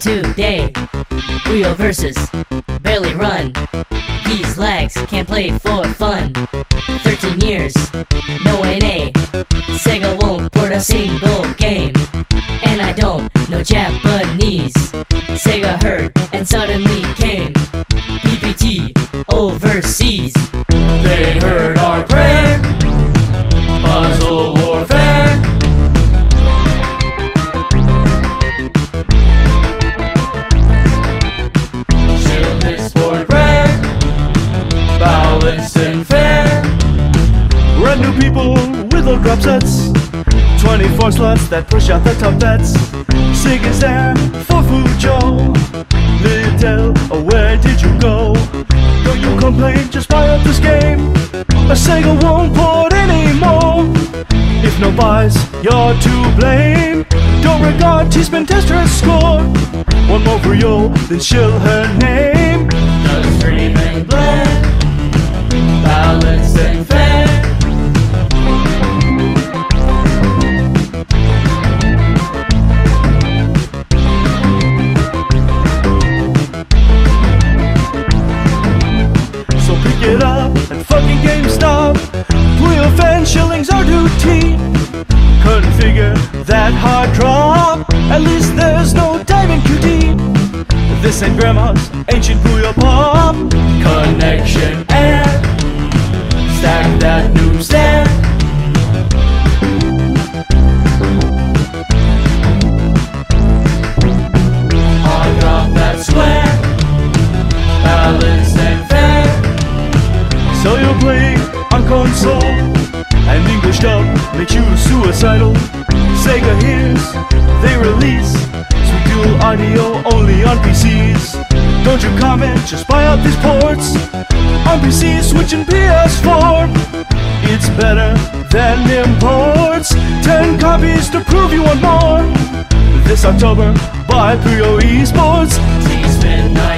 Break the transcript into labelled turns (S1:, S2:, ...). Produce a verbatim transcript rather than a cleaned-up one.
S1: today. Puyo versus barely run. These lags can't play for fun. Thirteen years, no N A. Sega won't port a single game. And I don't know Japanese. Sega heard and suddenly came. P P T overseas.
S2: They heard our prayer, puzzle warfare. Shield sport rare, balanced and fair.
S3: Brand new people with old drop sets, twenty-four slots that push out the top bets. Sig is there for Fujo. Little, oh, where did you go? Don't you complain, just buy up this game. A Sega won't port anymore. If no buys, you're to blame. Don't regard T-Spin Testra's score. One more for yo, then shill her name.
S2: The stream and blend, balanced and fair.
S3: Get up and fucking GameStop. Puyo fan shillings are duty. Couldn't figure that hard drop. At least there's no diving Q D. This ain't grandma's ancient Puyo pop.
S2: Connection air, stack that noob stand. On drop that square, balanced and fair.
S3: So you're playing on console, and English dub makes you suicidal. Sega hears, they release sweet dual audio only on P Cs. Don't you comment, just buy out these ports. On P C, switching P S four. It's better than imports. Ten copies to prove you want more. This October, buy Puyo Esports.
S2: T-Spin